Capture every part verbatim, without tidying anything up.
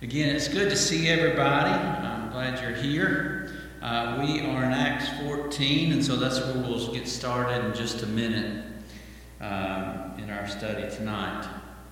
Again, it's good to see everybody. I'm glad you're here. Uh, we are in Acts fourteen, and so that's where we'll get started in just a minute um, in our study tonight.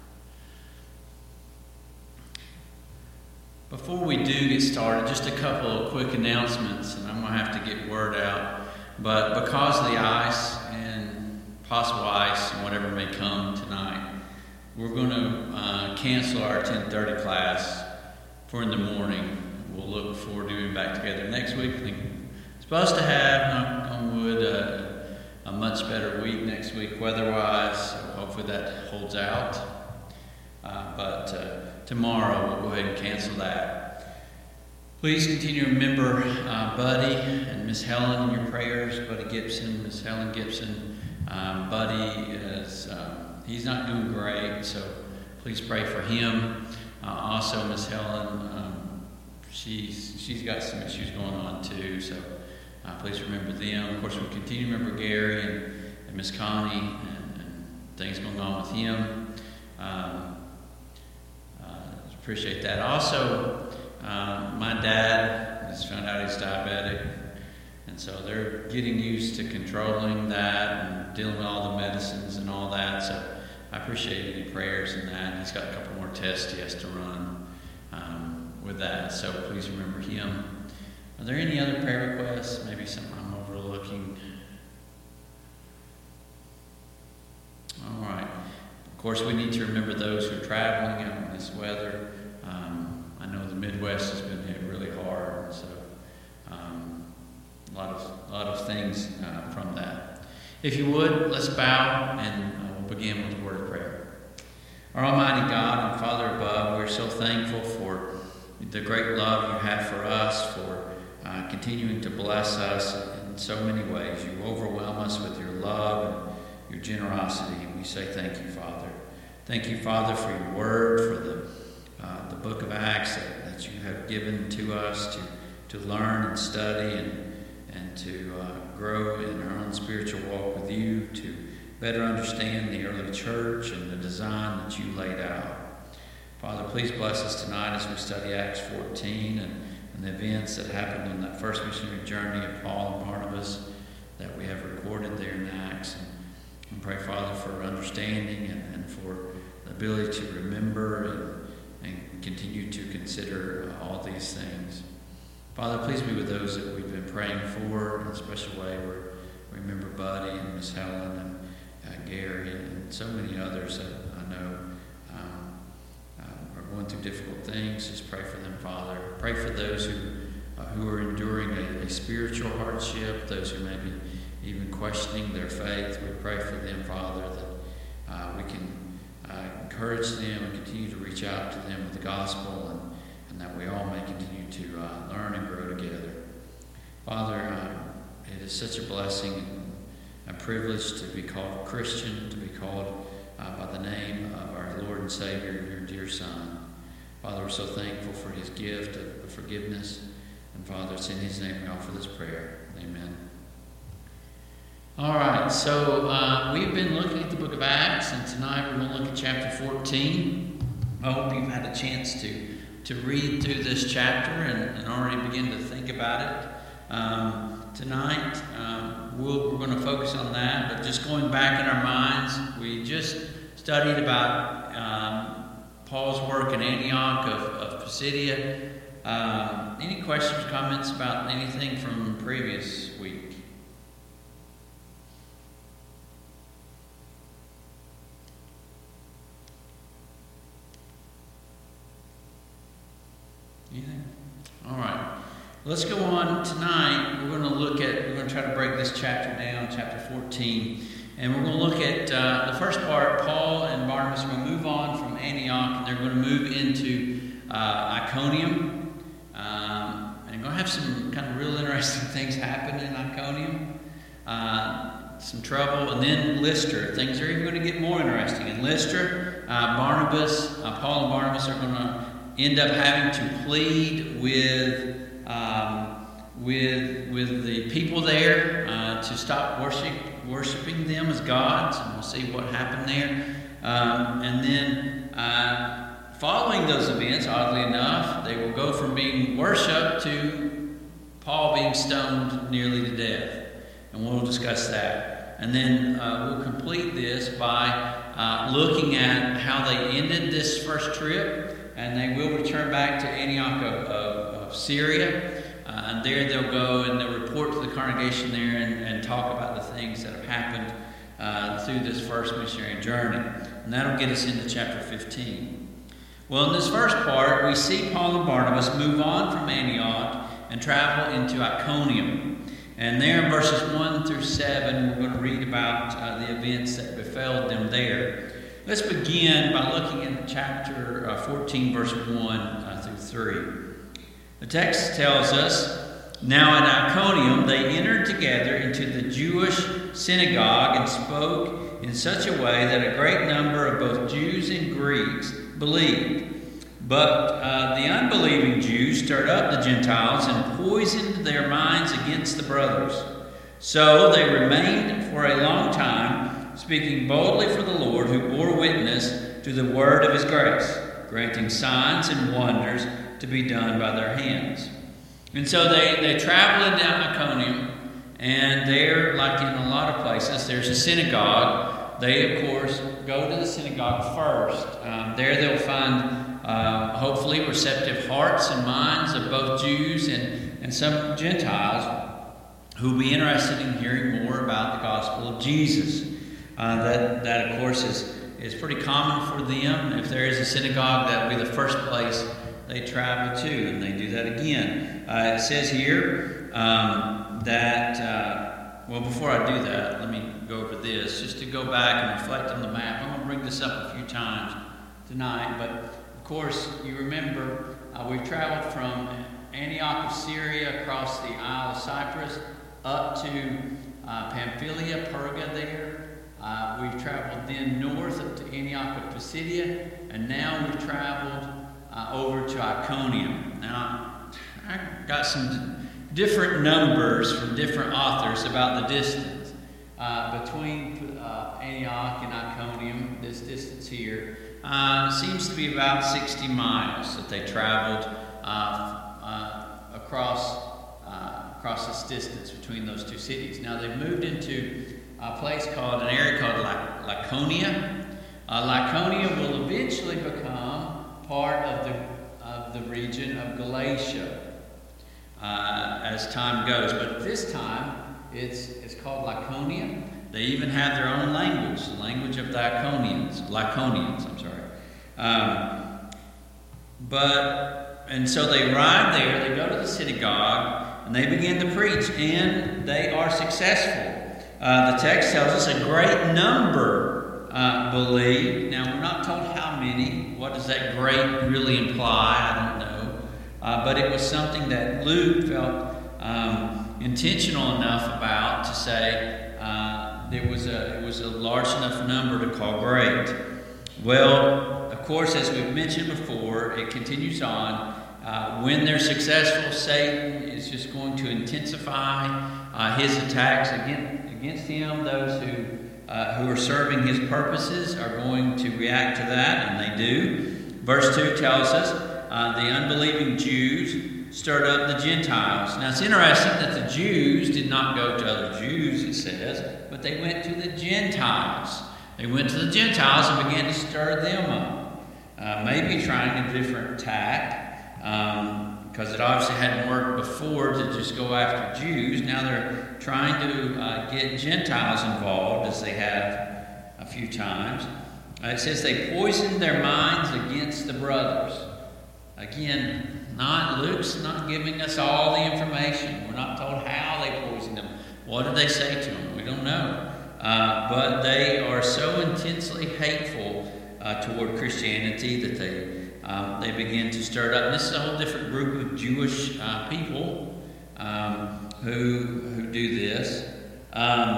Before we do get started, just a couple of quick announcements, and I'm going to have to get word out. But because of the ice and possible ice and whatever may come tonight, we're going to uh, cancel our ten thirty class for in the morning. We'll look forward to being back together next week. I think we're supposed to have, knock on wood, uh, a much better week next week weather-wise, so hopefully that holds out. Uh, but uh, tomorrow we'll go ahead and cancel that. Please continue to remember uh, Buddy and Miss Helen in your prayers. Buddy Gibson, Miss Helen Gibson. Um, Buddy is um, he's not doing great, so please pray for him. Uh, also, Miss Helen, um, she's she's got some issues going on too, so uh, please remember them. Of course, we continue to remember Gary and, and Miss Connie and, and things going on with him. Um, uh, appreciate that. Also, uh, my dad has found out he's diabetic, and so they're getting used to controlling that and dealing with all the medicines and all that. So I appreciate any prayers in that. He's got a couple more tests he has to run um, with that, so please remember him. Are there any other prayer requests? Maybe something I'm overlooking? All right. Of course, we need to remember those who are traveling out in this weather. Um, I know the Midwest has been hit really hard, so um, a lot of a lot of things uh, from that. If you would, let's bow and uh, we'll begin with a word of prayer. Our Almighty God and Father above, we're so thankful for the great love you have for us, for uh, continuing to bless us in so many ways. You overwhelm us with your love and your generosity, and we say thank you, Father. Thank you, Father, for your word, for the uh, the book of Acts that, that you have given to us to, to learn and study and, and to uh, grow in our own spiritual walk with you, to better understand the early church and the design that you laid out. Father, please bless us tonight as we study Acts fourteen and, and the events that happened on that first missionary journey of Paul and Barnabas that we have recorded there in Acts. And, and pray, Father, for understanding and, and for the ability to remember and, and continue to consider uh, all these things. Father, please be with those that we've been praying for in a special way. We remember Buddy and Miss Helen and uh, Gary and so many others that I know um, uh, are going through difficult things. Just pray for them, Father. Pray for those who uh, who are enduring a, a spiritual hardship, those who may be even questioning their faith. We pray for them, Father, that uh, we can uh, encourage them and continue to reach out to them with the gospel, and, and that we all may continue to uh, learn and grow together. Father, uh, it is such a blessing and a privilege to be called a Christian, to be called uh, by the name of our Lord and Savior, your dear Son. Father, we're so thankful for his gift of, of forgiveness. And Father, it's in his name we offer this prayer. Amen. All right, so uh, we've been looking at the book of Acts, and tonight we're going to look at chapter fourteen. I hope you've had a chance to, to read through this chapter and, and already begin to think about it. Um, tonight, um, we'll, we're going to focus on that, but just going back in our minds, we just studied about um, Paul's work in Antioch of, of Pisidia. Um, any questions, comments about anything from previous week? Anything? All right. Let's go on tonight. We're going to look at, we're going to try to break this chapter down, chapter fourteen. And we're going to look at uh, the first part. Paul and Barnabas are going to move on from Antioch, and they're going to move into uh, Iconium. Um, and we're going to have some kind of real interesting things happen in Iconium. Uh, some trouble. And then Lystra. Things are even going to get more interesting. In Lystra, uh, Barnabas, uh, Paul and Barnabas are going to end up having to plead with um, with with the people there uh, to stop worship, worshiping them as gods, and we'll see what happened there. Um, and then uh, following those events, oddly enough, they will go from being worshipped to Paul being stoned nearly to death. And we'll discuss that. And then uh, we'll complete this by uh, looking at how they ended this first trip. And they will return back to Antioch of, of, of Syria. Uh, and there they'll go and they'll report to the congregation there and, and talk about the things that have happened uh, through this first missionary journey. And that'll get us into chapter fifteen. Well, in this first part, we see Paul and Barnabas move on from Antioch and travel into Iconium. And there in verses one through seven, we're going to read about uh, the events that befell them there. Let's begin by looking at chapter uh, fourteen, verse one uh, through three. The text tells us, "Now at Iconium they entered together into the Jewish synagogue and spoke in such a way that a great number of both Jews and Greeks believed. But uh, the unbelieving Jews stirred up the Gentiles and poisoned their minds against the brothers. So they remained for a long time, speaking boldly for the Lord, who bore witness to the word of his grace, granting signs and wonders to be done by their hands." And so they, they travel into Iconium, and there, like in a lot of places, there's a synagogue. They, of course, go to the synagogue first. Um, there they'll find, uh, hopefully, receptive hearts and minds of both Jews and, and some Gentiles who will be interested in hearing more about the gospel of Jesus. Uh, that, that, of course, is, is pretty common for them. If there is a synagogue, that will be the first place they travel to, and they do that again. Uh, it says here um, that, uh, well, before I do that, let me go over this, just to go back and reflect on the map. I'm going to bring this up a few times tonight, but of course, you remember uh, we've traveled from Antioch of Syria across the Isle of Cyprus up to uh, Pamphylia, Perga there. Uh, we've traveled then north up to Antioch of Pisidia, and now we've traveled Uh, over to Iconium. Now, I got some different numbers from different authors about the distance uh, between uh, Antioch and Iconium. This distance here uh, seems to be about sixty miles that they traveled uh, uh, across uh, across this distance between those two cities. Now, they've moved into a place called an area called Laconia. Uh, Laconia will eventually become part of the of the region of Galatia uh, as time goes, but this time it's it's called Laconia. They even have their own language, the language of the Iconians, Laconians. I'm sorry, um, but and so they arrive there. They go to the synagogue and they begin to preach, and they are successful. Uh, the text tells us a great number Uh, believe. Now, we're not told how many. What does that great really imply? I don't know. Uh, but it was something that Luke felt um, intentional enough about to say uh, there was a, it was a large enough number to call great. Well, of course, as we've mentioned before, it continues on. Uh, when they're successful, Satan is just going to intensify uh, his attacks against, against him. Those who Uh, who are serving his purposes are going to react to that, and they do. Verse two tells us uh, the unbelieving Jews stirred up the Gentiles. Now, it's interesting that the Jews did not go to other Jews, it says, but they went to the Gentiles. They went to the Gentiles and began to stir them up, uh, maybe trying a different tack, because um, it obviously hadn't worked before to just go after Jews. Now they're trying to uh, get Gentiles involved, as they have a few times. Uh, it says they poisoned their minds against the brothers. Again, not Luke's not giving us all the information. We're not told how they poisoned them. What did they say to them? We don't know. Uh, but they are so intensely hateful uh, toward Christianity that they um, they begin to stir it up. And this is a whole different group of Jewish uh, people um, who who do this. Um,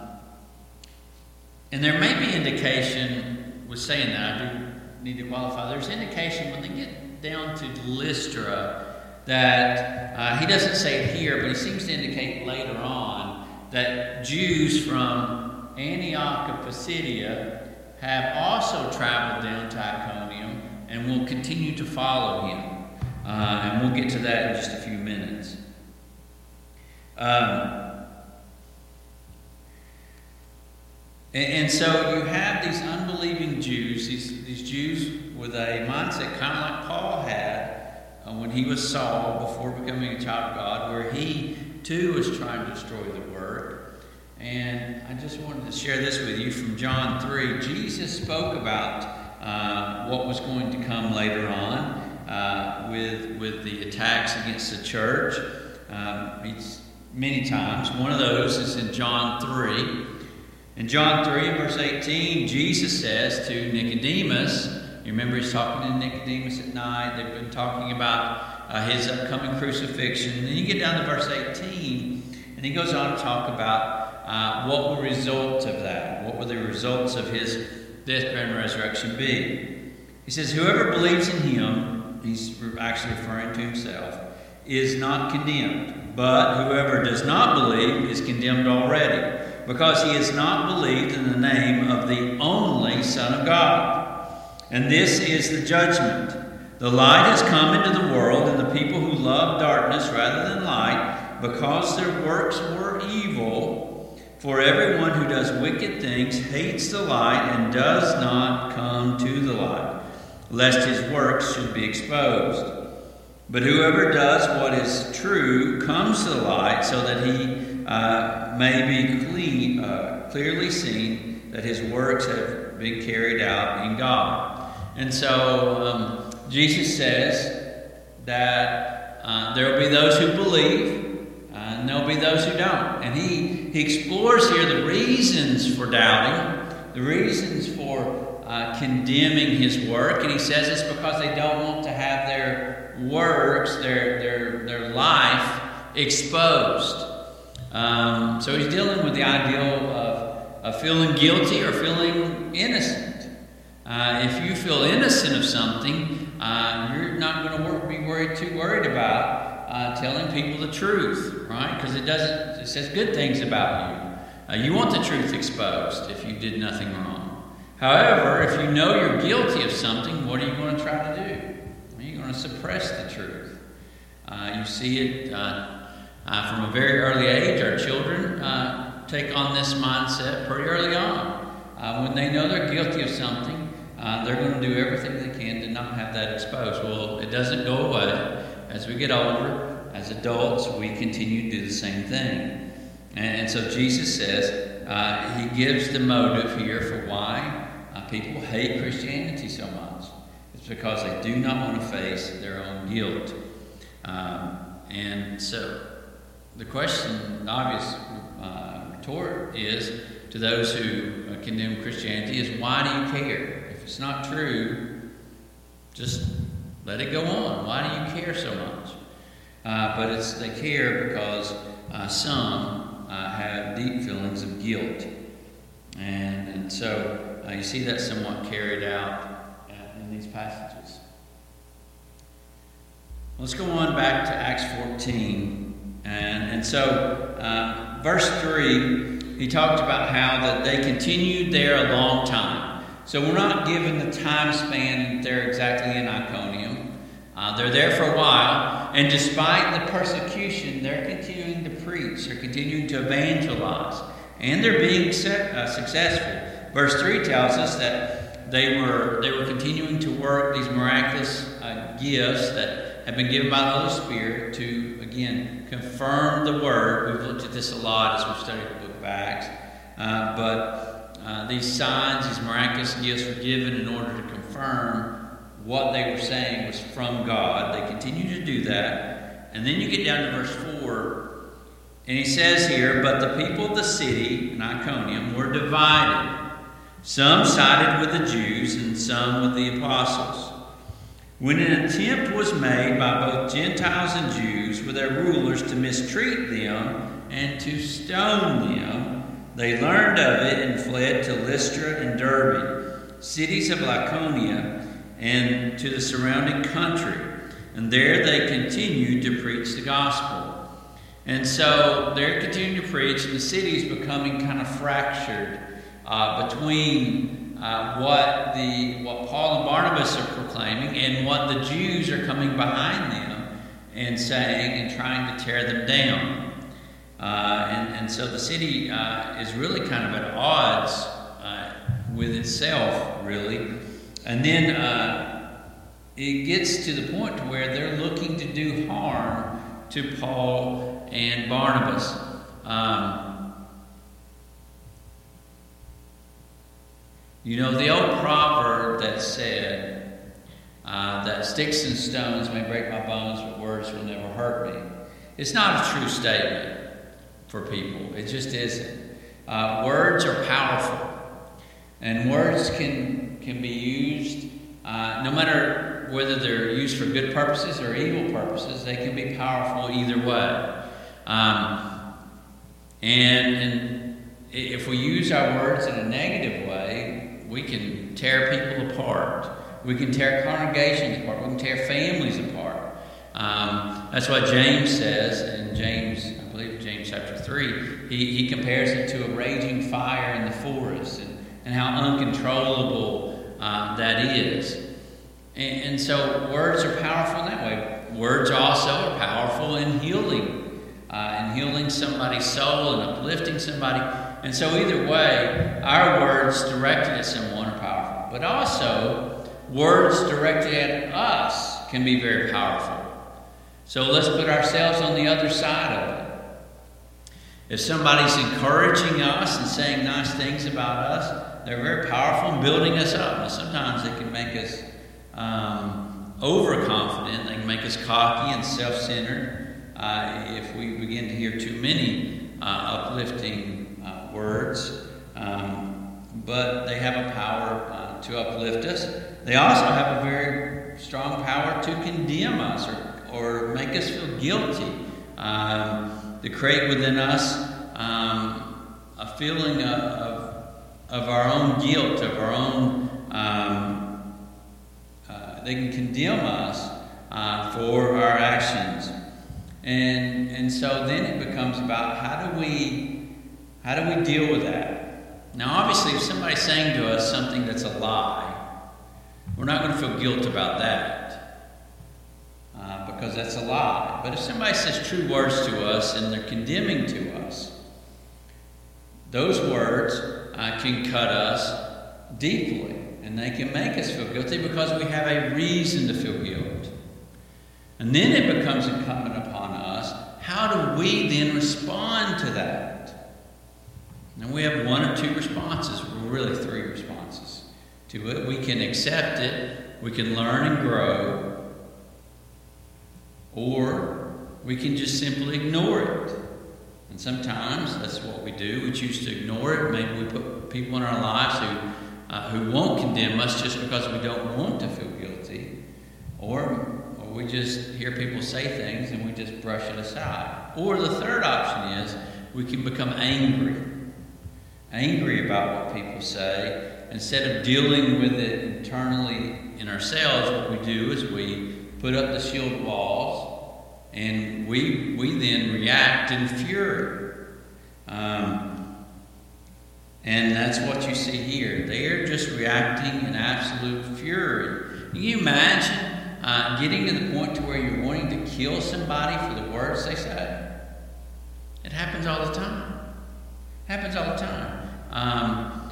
and there may be indication, with saying that, I do need to qualify, there's indication when they get down to Lystra that, uh, he doesn't say it here, but he seems to indicate later on that Jews from Antioch of Pisidia have also traveled down to Iconium and will continue to follow him. Uh, and we'll get to that in just a few minutes. Um, and, and so you have these unbelieving Jews, these, these Jews with a mindset kind of like Paul had uh, when he was Saul before becoming a child of God, where he too was trying to destroy the work. And I just wanted to share this with you from John three. Jesus spoke about uh, what was going to come later on uh, with, with the attacks against the church. Um, he's many times. One of those is in John three. In John three, verse eighteen, Jesus says to Nicodemus, you remember he's talking to Nicodemus at night. They've been talking about uh, his upcoming crucifixion. And then you get down to verse eighteen, and he goes on to talk about uh, what will result of that. What will the results of his death, burial, and resurrection be? He says, whoever believes in him, he's actually referring to himself, is not condemned. But whoever does not believe is condemned already, because he has not believed in the name of the only Son of God. And this is the judgment. The light has come into the world, and the people who love darkness rather than light, because their works were evil. For everyone who does wicked things hates the light and does not come to the light, lest his works should be exposed. But whoever does what is true comes to the light, so that he uh, may be clean, uh, clearly seen that his works have been carried out in God. And so um, Jesus says that uh, there will be those who believe, uh, and there will be those who don't. And he, he explores here the reasons for doubting, the reasons for uh, condemning his work. And he says it's because they don't want to have their works, their their their life exposed. Um, so he's dealing with the ideal of, of feeling guilty or feeling innocent. Uh, if you feel innocent of something, uh, you're not going to work, be worried too worried about uh, telling people the truth, right? Because it doesn't. It says good things about you. Uh, you want the truth exposed if you did nothing wrong. However, if you know you're guilty of something, what are you going to try to do? You're going to suppress the truth. Uh, you see it uh, uh, from a very early age. Our children uh, take on this mindset pretty early on. Uh, when they know they're guilty of something, uh, they're going to do everything they can to not have that exposed. Well, it doesn't go away. As we get older, as adults, we continue to do the same thing. And, and so Jesus says, uh, he gives the motive here for why uh, people hate Christianity so much. Because they do not want to face their own guilt. Um, and so the question, the obvious uh, retort is to those who uh, condemn Christianity is, why do you care? If it's not true, just let it go on. Why do you care so much? Uh, but it's they care because uh, some uh, have deep feelings of guilt. And, and so uh, you see that somewhat carried out these passages. Let's go on back to Acts fourteen. And, and so, uh, verse three, he talked about how that they continued there a long time. So we're not given the time span that they're exactly in Iconium. Uh, they're there for a while, and despite the persecution, they're continuing to preach. They're continuing to evangelize. And they're being uh, successful. Verse three tells us that They were they were continuing to work these miraculous uh, gifts that have been given by the Holy Spirit to, again, confirm the Word. We've looked at this a lot as we've studied the book of Acts. Uh, but uh, these signs, these miraculous gifts were given in order to confirm what they were saying was from God. They continue to do that. And then you get down to verse four, and he says here, but the people of the city in Iconium were divided. Some sided with the Jews and some with the apostles. When an attempt was made by both Gentiles and Jews with their rulers to mistreat them and to stone them, they learned of it and fled to Lystra and Derbe, cities of Lycaonia, and to the surrounding country. And there they continued to preach the gospel. And so they're continuing to preach, and the city is becoming kind of fractured Uh, between uh, what the what Paul and Barnabas are proclaiming and what the Jews are coming behind them and saying and trying to tear them down. Uh, and, and so the city uh, is really kind of at odds uh, with itself, really. And then uh, it gets to the point to where they're looking to do harm to Paul and Barnabas. Um, you know, the old proverb that said uh, that sticks and stones may break my bones, but words will never hurt me. It's not a true statement for people. It just isn't. Uh, words are powerful, and words can can be used uh, no matter whether they're used for good purposes or evil purposes. They can be powerful either way. Um, and, and if we use our words in a negative way, we can tear people apart. We can tear congregations apart. We can tear families apart. Um, that's what James says in James, I believe James chapter three. He, he compares it to a raging fire in the forest and, and how uncontrollable uh, that is. And, and so words are powerful in that way. Words also are powerful in healing, uh, in healing somebody's soul and uplifting somebody. And so either way, our words directed at someone are powerful. But also, words directed at us can be very powerful. So let's put ourselves on the other side of it. If somebody's encouraging us and saying nice things about us, they're very powerful in building us up. Now, sometimes they can make us um, overconfident. They can make us cocky and self-centered uh, if we begin to hear too many uh, uplifting uh, words. Um, but they have a power uh, to uplift us. They also have a very strong power to condemn us or or make us feel guilty, um, to create within us um, a feeling of, of, of our own guilt, of our own, um, uh, they can condemn us uh, for our actions. And and so then it becomes about how do we, how do we deal with that? Now obviously if somebody's saying to us something that's a lie, we're not going to feel guilt about that. Uh, because that's a lie. But if somebody says true words to us and they're condemning to us, those words uh, can cut us deeply, and they can make us feel guilty because we have a reason to feel guilt. And then it becomes incumbent upon us, how do we then respond to that? And we have one or two responses, really three responses to it. We can accept it, we can learn and grow, or we can just simply ignore it. And sometimes that's what we do. We choose to ignore it. Maybe we put people in our lives who uh, who won't condemn us just because we don't want to feel guilty. Or, or we just hear people say things and we just brush it aside. Or the third option is we can become angry. Angry about what people say. Instead of dealing with it internally in ourselves, what we do is we put up the shield walls, and we we then react in fury. Um, and that's what you see here. They are just reacting in absolute fury. Can you imagine uh, getting to the point to where you're wanting to kill somebody for the words they say? It happens all the time. It happens all the time. Um,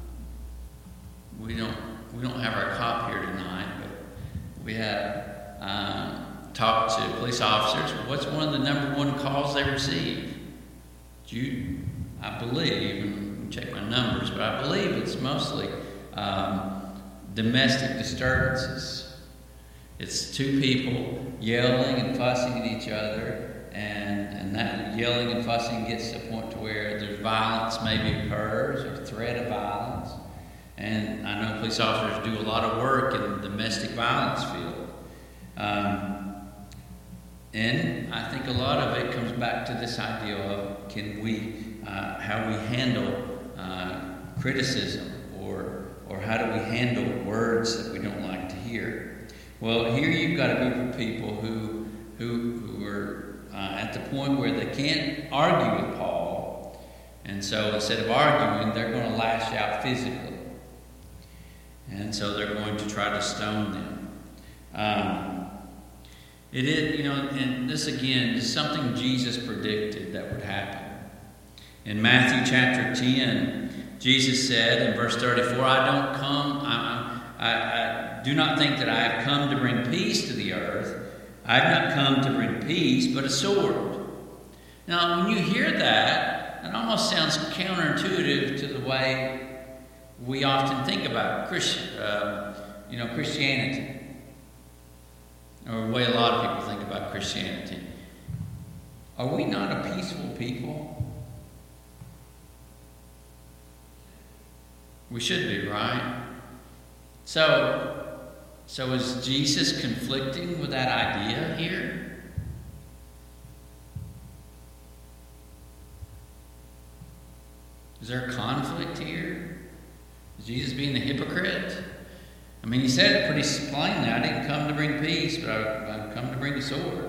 we don't we don't have our cop here tonight, but we have Um, talk to police officers. What's one of the number one calls they receive? You, I believe, and check my numbers, but I believe it's mostly um, domestic disturbances. It's two people yelling and fussing at each other, and, and that yelling and fussing gets to the point to where there's violence maybe occurs or threat of violence. And I know police officers do a lot of work in the domestic violence field. Um, and I think a lot of it comes back to this idea of can we, uh, how we handle uh, criticism, or or how do we handle words that we don't like to hear. Well, here you've got a group of people who who who are uh, at the point where they can't argue with Paul, and so instead of arguing, they're going to lash out physically, and so they're going to try to stone them. Um, It is, you know, and this again is something Jesus predicted that would happen. In Matthew chapter ten, Jesus said in verse thirty-four, I don't come, I, I, I do not think that I have come to bring peace to the earth. I have not come to bring peace, but a sword. Now, when you hear that, it almost sounds counterintuitive to the way we often think about Christian, uh, you know, Christianity. Or the way a lot of people think about Christianity. Are we not a peaceful people? We should be, right? So, so is Jesus conflicting with that idea here? Is there a conflict here? Is Jesus being a hypocrite? I mean, he said it pretty plainly. I didn't come to bring peace, but I, I've come to bring a sword.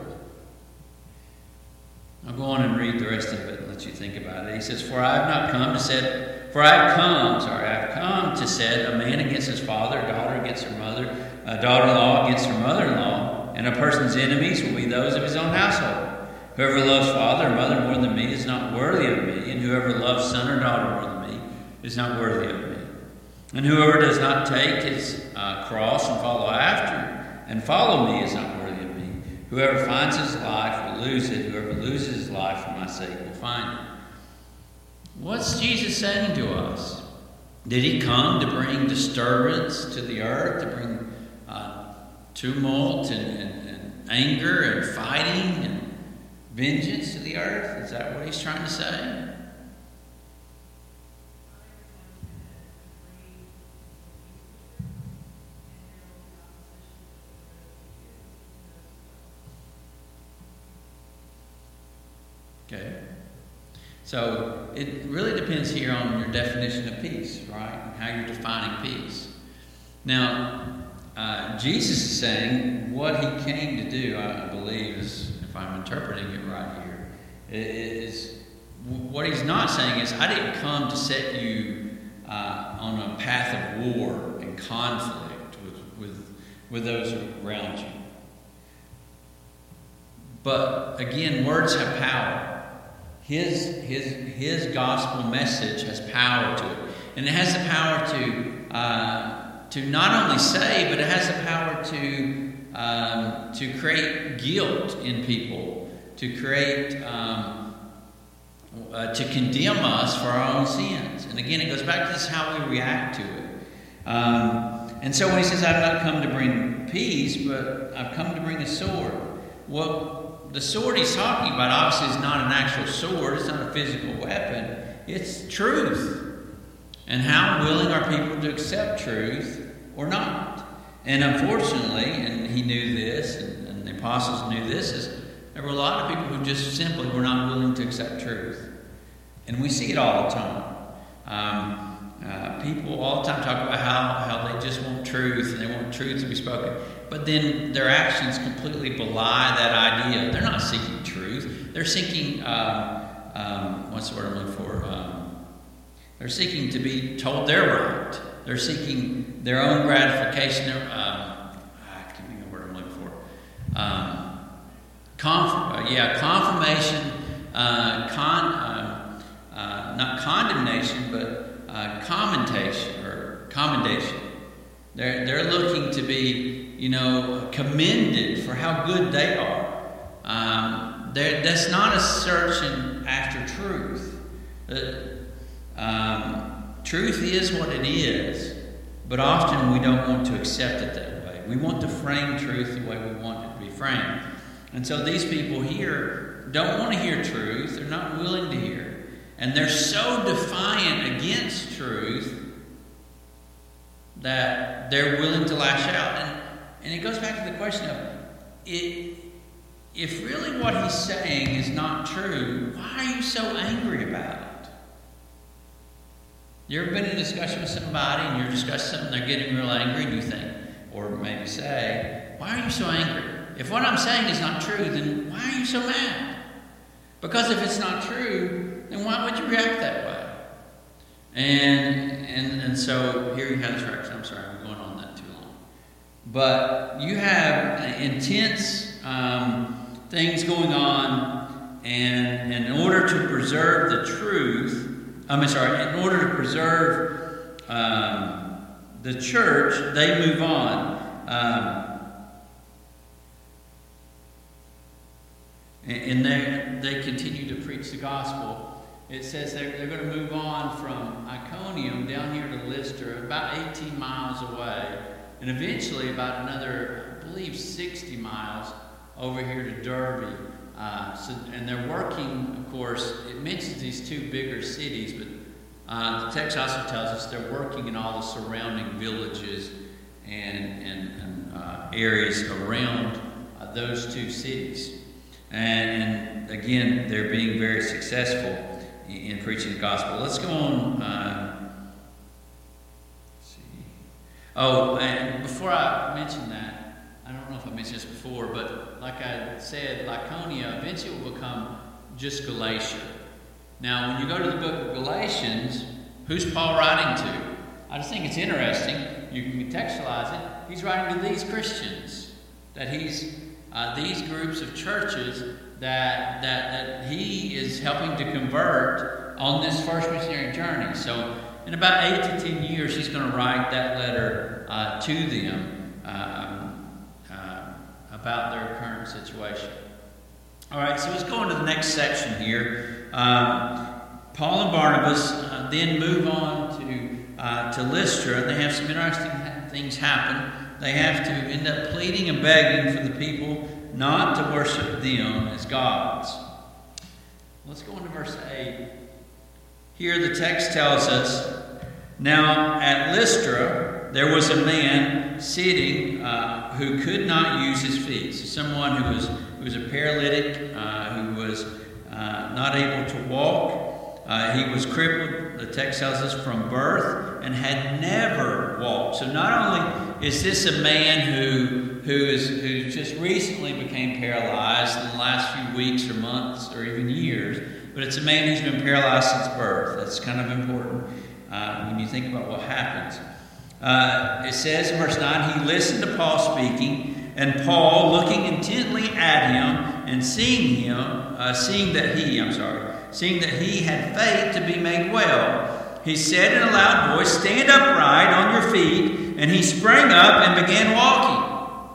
I'll go on and read the rest of it and let you think about it. He says, For I have not come to set, for I have come, sorry, I have come to set a man against his father, a daughter against her mother, a daughter-in-law against her mother-in-law, and a person's enemies will be those of his own household. Whoever loves father or mother more than me is not worthy of me, and whoever loves son or daughter more than me is not worthy of me. And whoever does not take his uh, cross and follow after and follow me is not worthy of me. Whoever finds his life will lose it. Whoever loses his life for my sake will find it. What's Jesus saying to us? Did he come to bring disturbance to the earth, to bring uh, tumult and, and, and anger and fighting and vengeance to the earth? Is that what he's trying to say? Okay. So it really depends here on your definition of peace, right? And how you're defining peace. Now, uh, Jesus is saying what he came to do, I believe, is, if I'm interpreting it right here, is what he's not saying is, I didn't come to set you uh, on a path of war and conflict with, with, with those around you. But again, words have power. His, his, his gospel message has power to it. And it has the power to, uh, to not only save, but it has the power to, um, to create guilt in people, to create, um, uh, to condemn us for our own sins. And again, it goes back to this how we react to it. Um, and so when he says, I've not come to bring peace, but I've come to bring a sword. Well, the sword he's talking about obviously is not an actual sword. It's not a physical weapon. It's truth. And how willing are people to accept truth or not? And unfortunately, and he knew this, and, and the apostles knew this, is there were a lot of people who just simply were not willing to accept truth. And we see it all the time. Um, uh, people all the time talk about how, how they just want truth and they want truth to be spoken. But then their actions completely belie that idea. They're not seeking truth. They're seeking, um, um, what's the word I'm looking for? Um, they're seeking to be told they're right. They're seeking their own gratification. Um, I can't think of the word I'm looking for. Um, conf- uh, yeah, confirmation, uh, con, uh, uh, not condemnation, but uh, commendation or commendation. They're, they're looking to be, you know, commended for how good they are. Um, that's not a searching after truth. Uh, um, truth is what it is, but often we don't want to accept it that way. We want to frame truth the way we want it to be framed. And so these people here don't want to hear truth. They're not willing to hear. And they're so defiant against truth that they're willing to lash out. And, and it goes back to the question of, it, if really what he's saying is not true, why are you so angry about it? You ever been in a discussion with somebody and you're discussing something, they're getting real angry, and you think, or maybe say, why are you so angry? If what I'm saying is not true, then why are you so mad? Because if it's not true, then why would you react that way? And and and so here you have this reaction. I'm sorry, I'm going on that too long. But you have intense um, things going on, and, and in order to preserve the truth, I'm sorry, in order to preserve um, the church, they move on. Um, and they, they continue to preach the gospel. It says they're, they're going to move on from Iconium down here to Lystra, about eighteen miles away, and eventually about another, I believe, sixty miles over here to Derbe. Uh, so, and they're working, of course, it mentions these two bigger cities, but uh, the text also tells us they're working in all the surrounding villages and, and, and uh, areas around uh, those two cities. And, and again, they're being very successful in, in preaching the gospel. Let's go on. Uh, let's see. Oh, and before I mention that, I don't know if I mentioned this before, but like I said, Laconia eventually will become just Galatia. Now, when you go to the book of Galatians, who's Paul writing to? I just think it's interesting. You can contextualize it. He's writing to these Christians, that he's uh, these groups of churches that, that that he is helping to convert on this first missionary journey. So, in about eight to ten years, he's going to write that letter uh, to them um, uh, about their current situation. All right, so let's go on to the next section here. Um, Paul and Barnabas uh, then move on to uh, to Lystra. They have some interesting ha- things happen. They have to end up pleading and begging for the people not to worship them as gods. Let's go on to verse eight. Here the text tells us, "Now at Lystra there was a man sitting uh, who could not use his feet." So someone who was who was a paralytic, uh, who was uh, not able to walk. Uh, he was crippled, the text tells us, from birth, and had never walked. So not only is this a man who who is who just recently became paralyzed in the last few weeks or months or even years, but it's a man who's been paralyzed since birth. That's kind of important uh, when you think about what happens. Uh, it says in verse nine, he listened to Paul speaking, and Paul, looking intently at him and seeing him, uh, seeing that he, I'm sorry, seeing that he had faith to be made well, he said in a loud voice, "Stand upright on your feet." And he sprang up and began walking.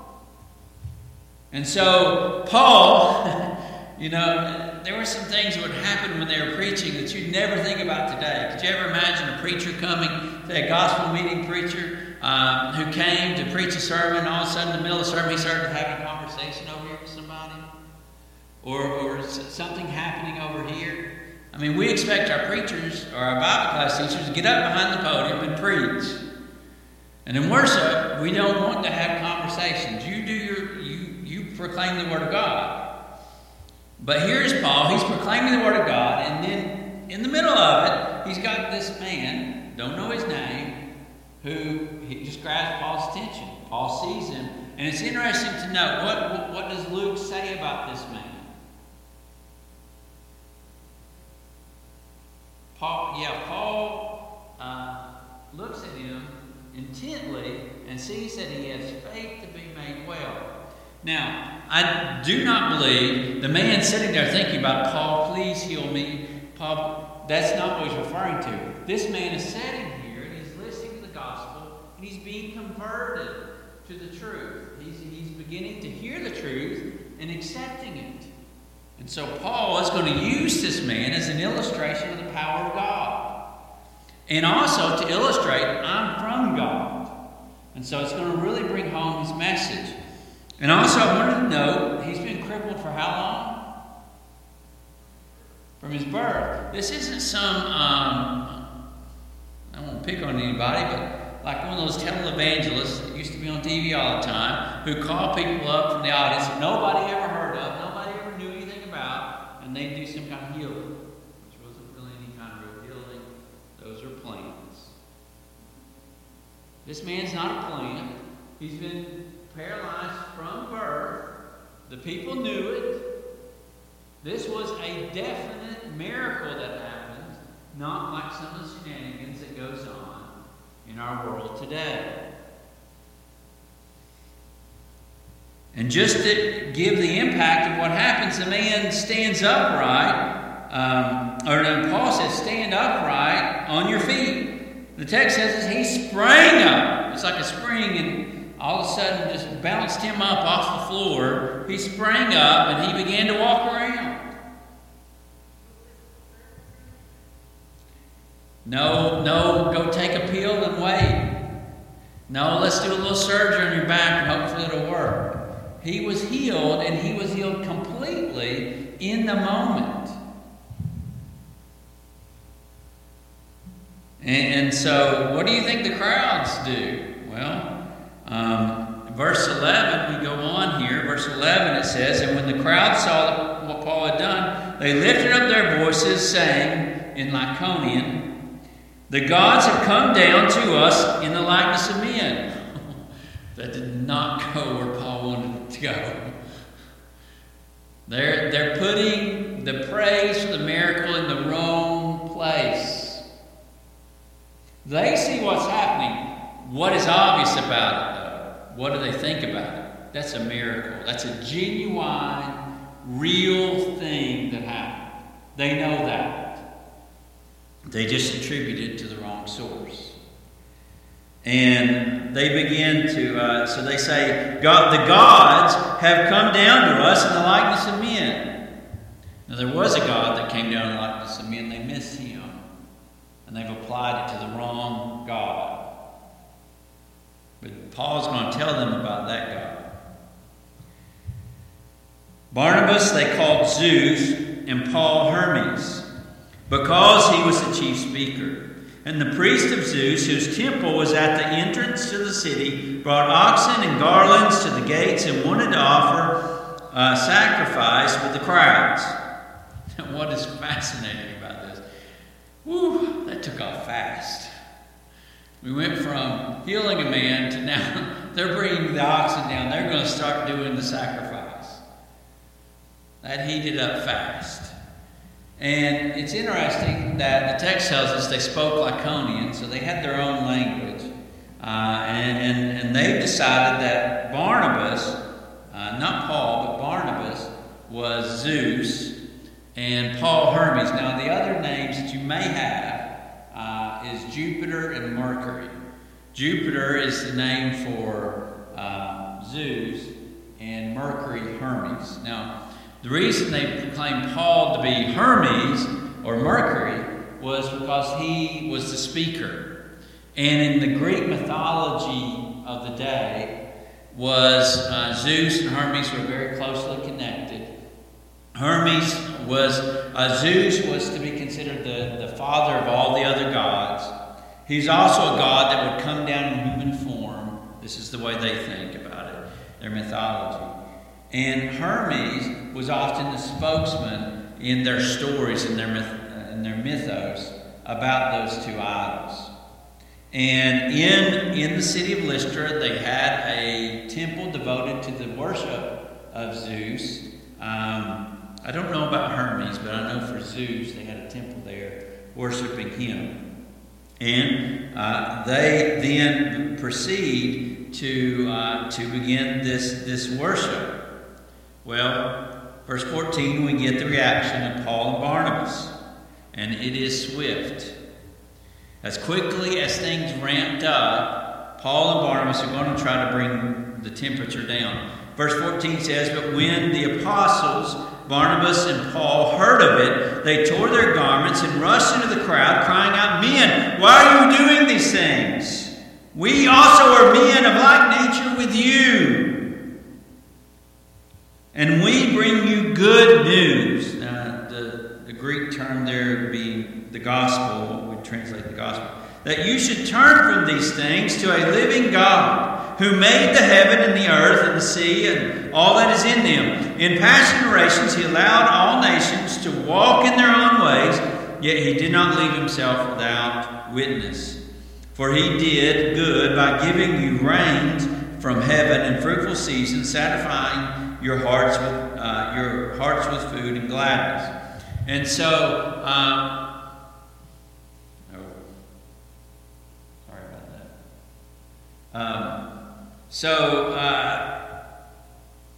And so Paul, you know, there were some things that would happen when they were preaching that you'd never think about today. Could you ever imagine a preacher coming, say a gospel meeting preacher, um, who came to preach a sermon, all of a sudden in the middle of the sermon he started having a conversation over here with somebody? Or, or something happening over here? I mean, we expect our preachers or our Bible class teachers to get up behind the podium and preach. And in worship, we don't want to have conversations. You do your, you, you proclaim the Word of God. But here's Paul, he's proclaiming the Word of God, and then in the middle of it, he's got this man, don't know his name, who he just grabs Paul's attention. Paul sees him, and it's interesting to note, what, what, what does Luke say about this man? Paul, yeah, Paul uh, looks at him intently and sees that he has faith to be made well. Now, I do not believe the man sitting there thinking about, "Paul, please heal me." Paul, that's not what he's referring to. This man is sitting here and he's listening to the gospel and he's being converted to the truth. He's, he's beginning to hear the truth and accepting it. And so Paul is going to use this man as an illustration of the power of God. And also to illustrate, I'm from God. And so it's going to really bring home his message. And also I wanted to note, he's been crippled for how long? From his birth. This isn't some, um, I won't pick on anybody, but like one of those televangelists that used to be on T V all the time, who call people up from the audience that nobody ever heard of, nobody ever knew anything about, and they do some kind of healing. Which wasn't really any kind of real healing. Those are plants. This man's not a plant. He's been paralyzed from birth. The people knew it. This was a definite miracle that happened, not like some of the shenanigans that goes on in our world today. And just to give the impact of what happens, the man stands upright, um, or no, Paul says, stand upright on your feet. The text says he sprang up. It's like a spring, and all of a sudden just bounced him up off the floor. He sprang up and he began to walk around. No, no, go take a pill and wait. No, let's do a little surgery on your back and hopefully it'll work. He was healed, and he was healed completely in the moment. And, and so, what do you think the crowds do? Well, um, verse eleven, we go on here. Verse eleven, it says, and when the crowd saw what Paul had done, they lifted up their voices, saying in Lycaonian, the gods have come down to us in the likeness of men. That did not go where Paul wanted to go. They're, they're putting the praise for the miracle in the wrong place. They see what's happening. What is obvious about it, though? What do they think about it? That's a miracle. That's a genuine, real thing that happened. They know that. They just attribute it to the wrong source. And they begin to, uh, so they say, God, the gods have come down to us in the likeness of men. Now there was a God that came down in the likeness of men. They missed him. And they've applied it to the wrong God. But Paul's going to tell them about that God. Barnabas they called Zeus, and Paul Hermes, because he was the chief speaker. And the priest of Zeus, whose temple was at the entrance to the city, brought oxen and garlands to the gates and wanted to offer a sacrifice with the crowds. What is fascinating about this? Whew, that took off fast. We went from healing a man to now they're bringing the oxen down. They're going to start doing the sacrifice. That heated up fast. And it's interesting that the text tells us they spoke Lycaonian, so they had their own language. Uh, and, and, and they decided that Barnabas, uh, not Paul, but Barnabas, was Zeus, and Paul Hermes. Now, the other names that you may have uh, is Jupiter and Mercury. Jupiter is the name for uh, Zeus, and Mercury, Hermes. Now, the reason they proclaimed Paul to be Hermes or Mercury was because he was the speaker. And in the Greek mythology of the day was uh, Zeus and Hermes were very closely connected. Hermes was, uh, Zeus was to be considered the, the father of all the other gods. He's also a god that would come down in human form. This is the way they think about it, their mythology. And Hermes was often the spokesman in their stories, in their myth, in their mythos, about those two idols. And in, in the city of Lystra, they had a temple devoted to the worship of Zeus. Um, I don't know about Hermes, but I know for Zeus, they had a temple there worshiping him. And uh, they then proceed to uh, to begin this, this worship. Well, verse fourteen, we get the reaction of Paul and Barnabas, and it is swift. As quickly as things ramped up, Paul and Barnabas are going to try to bring the temperature down. Verse fourteen says, but when the apostles, Barnabas and Paul, heard of it, they tore their garments and rushed into the crowd, crying out, men, why are you doing these things? We also are men of like nature with you. And we bring you good news. Now, the, the Greek term there being the gospel, what we translate the gospel. That you should turn from these things to a living God, who made the heaven and the earth and the sea and all that is in them. In past generations he allowed all nations to walk in their own ways, yet he did not leave himself without witness. For he did good by giving you rains from heaven and fruitful seasons, satisfying your hearts with uh, your hearts with food and gladness. And so, um, oh, sorry about that. Um, so, uh,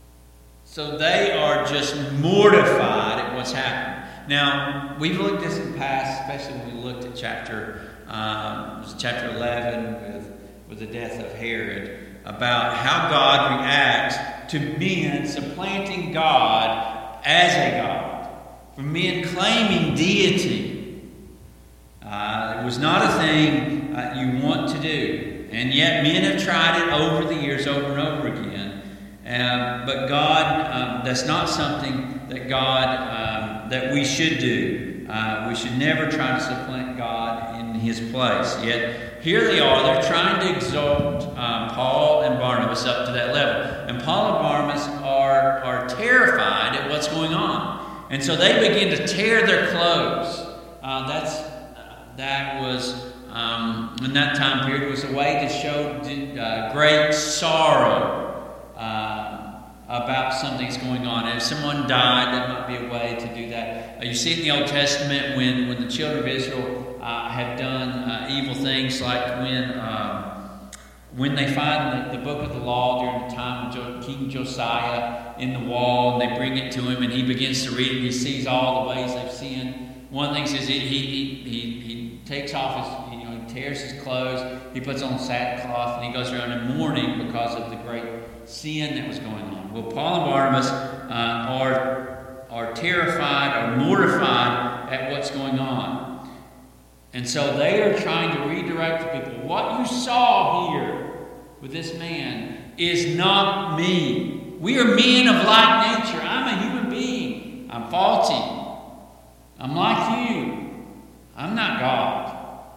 So they are just mortified at what's happened. Now, we've looked at this in the past, especially when we looked at chapter um, it was chapter eleven with, with the death of Herod, about how God reacts to men supplanting God as a God, for men claiming deity. Uh, it was not a thing uh, you want to do, and yet men have tried it over the years, over and over again. Um, but God, um, that's not something that God, um, that we should do. Uh, we should never try to supplant God in His place. Yet, here they are, they're trying to exalt um, Paul and Barnabas up to that level. And Paul and Barnabas are, are terrified at what's going on. And so they begin to tear their clothes. Uh, that's, uh, that was, um, in that time period, was a way to show uh, great sorrow Uh, about something that's going on. And if someone died, that might be a way to do that. Uh, you see it in the Old Testament when, when the children of Israel uh, have done uh, evil things, like when uh, when they find the, the book of the law during the time of jo- King Josiah in the wall, and they bring it to him, and he begins to read it, and he sees all the ways they've sinned. One thing says he he he, he takes off his, you know, he tears his clothes, he puts on sackcloth, and he goes around in mourning because of the great sin that was going on. Well, Paul and Barnabas uh, are, are terrified or mortified at what's going on. And so they are trying to redirect the people. What you saw here with this man is not me. We are men of like nature. I'm a human being. I'm faulty. I'm like you. I'm not God.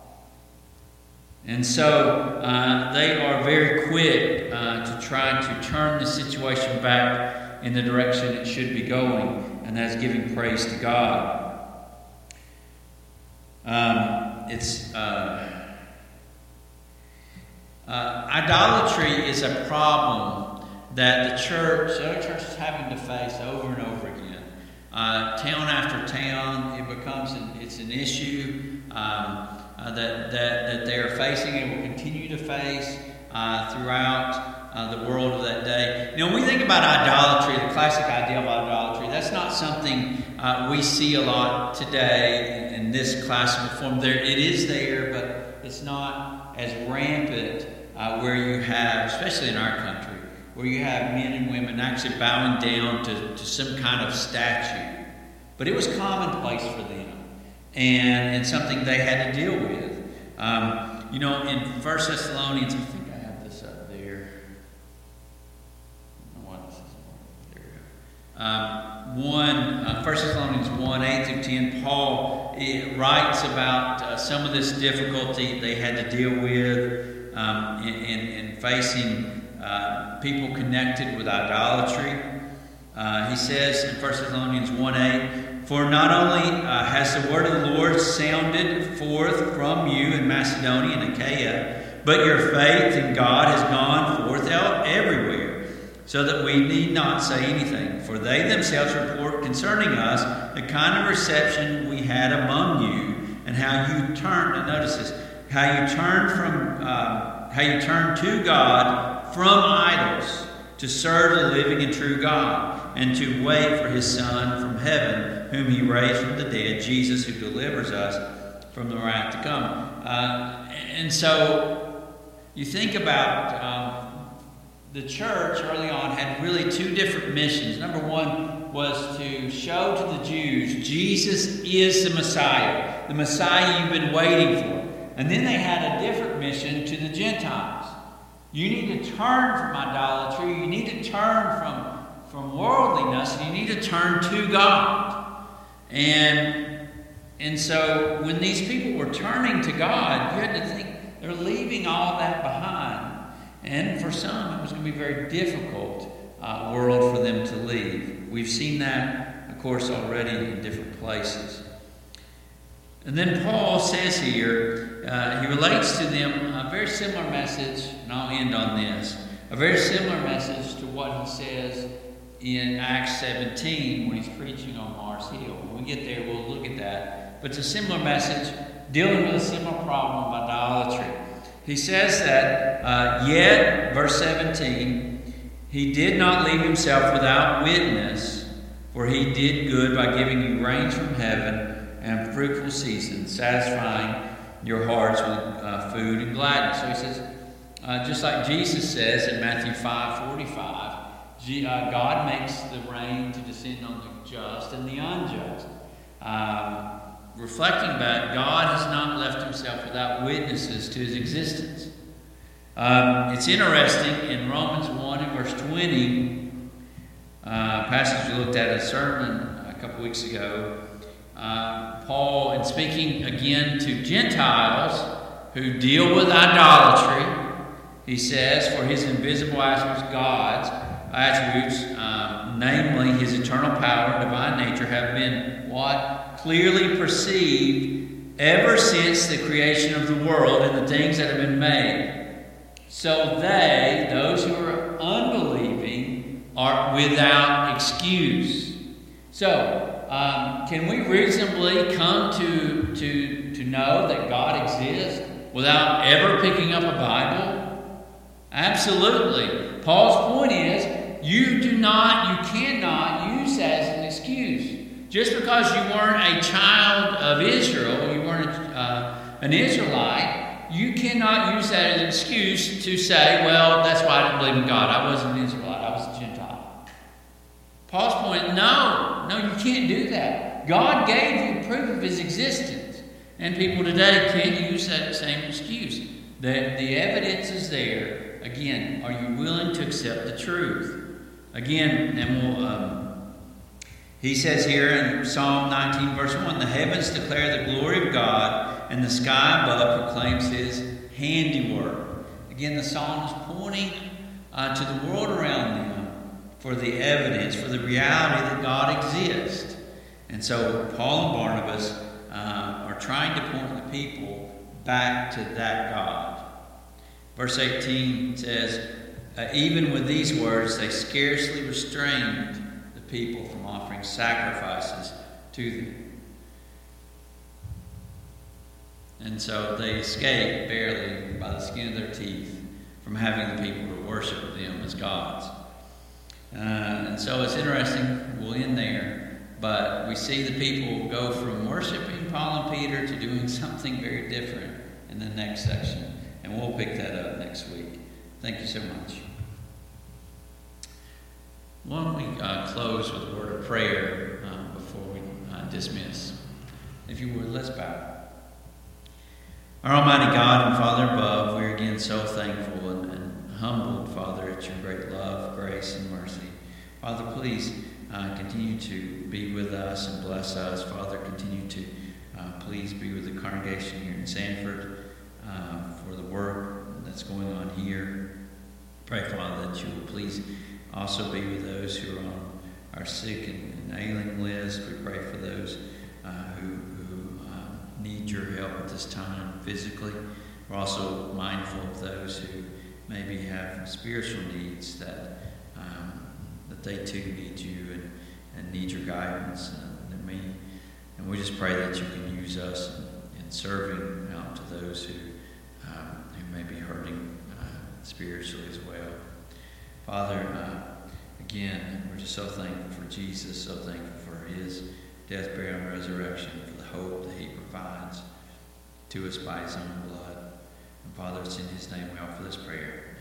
And so uh, they are very quick uh, to try to turn the situation back in the direction it should be going, and that's giving praise to God. Um, it's uh, uh, idolatry is a problem that the church, the other church is having to face over and over again. Uh, town after town, it becomes an, it's an issue. Um, Uh, that, that, that they are facing and will continue to face uh, throughout uh, the world of that day. You know, when we think about idolatry, the classic idea of idolatry, that's not something uh, we see a lot today in, in this classical form. There, it is there, but it's not as rampant uh, where you have, especially in our country, where you have men and women actually bowing down to, to some kind of statue. But it was commonplace for them. And it's something they had to deal with. Um, you know, in First Thessalonians, I think I have this up there. I don't know why this is there. We go. Um, one, uh, First Thessalonians one, eight through ten, Paul it writes about uh, some of this difficulty they had to deal with um, in, in, in facing uh, people connected with idolatry. Uh, he says in First Thessalonians one, eight, "For not only uh, has the word of the Lord sounded forth from you in Macedonia and Achaia, but your faith in God has gone forth out everywhere, so that we need not say anything. For they themselves report concerning us the kind of reception we had among you, and how you turned." And notice this: how you turned from, uh, how you turned to God from idols to serve the living and true God, and to wait for His Son from heaven, whom He raised from the dead, Jesus, who delivers us from the wrath to come. Uh, and so you think about um, the church early on had really two different missions. Number one was to show to the Jews Jesus is the Messiah, the Messiah you've been waiting for. And then they had a different mission to the Gentiles. You need to turn from idolatry. You need to turn from, from worldliness. And you need to turn to God. And, and so when these people were turning to God, you had to think they're leaving all that behind. And for some, it was going to be a very difficult uh, world for them to leave. We've seen that, of course, already in different places. And then Paul says here, uh, he relates to them a very similar message, and I'll end on this, a very similar message to what he says in Acts seventeen when he's preaching on Mars Hill. When we get there, we'll look at that. But it's a similar message dealing with a similar problem of idolatry. He says that, uh, yet, verse seventeen, He did not leave himself without witness, for he did good by giving you rains from heaven and fruitful seasons, satisfying your hearts with uh, food and gladness. So he says, uh, just like Jesus says in Matthew five forty-five, G, uh, God makes the rain to descend on the just and the unjust. Uh, reflecting back, God has not left himself without witnesses to his existence. Um, it's interesting, in Romans one and verse twenty, uh, passage we looked at in a sermon a couple weeks ago, uh, Paul, in speaking again to Gentiles who deal with idolatry, he says, for his invisible attributes, God's attributes, um, namely his eternal power and divine nature, have been what? Clearly perceived ever since the creation of the world and the things that have been made. So they, those who are unbelieving, are without excuse. So, um, can we reasonably come to, to, to know that God exists without ever picking up a Bible? Absolutely. Paul's point is, you do not, you cannot use that as an excuse. Just because you weren't a child of Israel, you weren't uh, an Israelite, you cannot use that as an excuse to say, well, that's why I didn't believe in God. I wasn't an Israelite. I was a Gentile. Paul's point, no, no, you can't do that. God gave you proof of his existence. And people today can't use that same excuse. The, the evidence is there. Again, are you willing to accept the truth? Again, and we'll... Um, He says here in Psalm nineteen, verse one, the heavens declare the glory of God, and the sky above proclaims his handiwork. Again, the psalm is pointing uh, to the world around them for the evidence, for the reality that God exists. And so Paul and Barnabas uh, are trying to point the people back to that God. Verse eighteen says, uh, even with these words, they scarcely restrained people from offering sacrifices to them. And so they escaped barely by the skin of their teeth from having the people to worship them as gods. Uh, and so it's interesting, we'll end there, but we see the people go from worshiping Paul and Peter to doing something very different in the next section. And we'll pick that up next week. Thank you so much. Why don't we uh, close with a word of prayer uh, before we uh, dismiss? If you would, let's bow. Our Almighty God and Father above, we are again so thankful and, and humbled, Father, at your great love, grace, and mercy. Father, please uh, continue to be with us and bless us. Father, continue to uh, please be with the congregation here in Sanford uh, for the work that's going on here. Pray, Father, that you will please also be with those who are on our sick and, and ailing list. We pray for those uh, who, who uh, need your help at this time physically. We're also mindful of those who maybe have spiritual needs, that um, that they too need you and, and need your guidance. And, and, me. and we just pray that you can use us in, in serving out to those who, um, who may be hurting uh, spiritually as well. Father, uh, again, we're just so thankful for Jesus, so thankful for his death, burial, and resurrection, for the hope that he provides to us by his own blood. And Father, it's in his name we offer this prayer.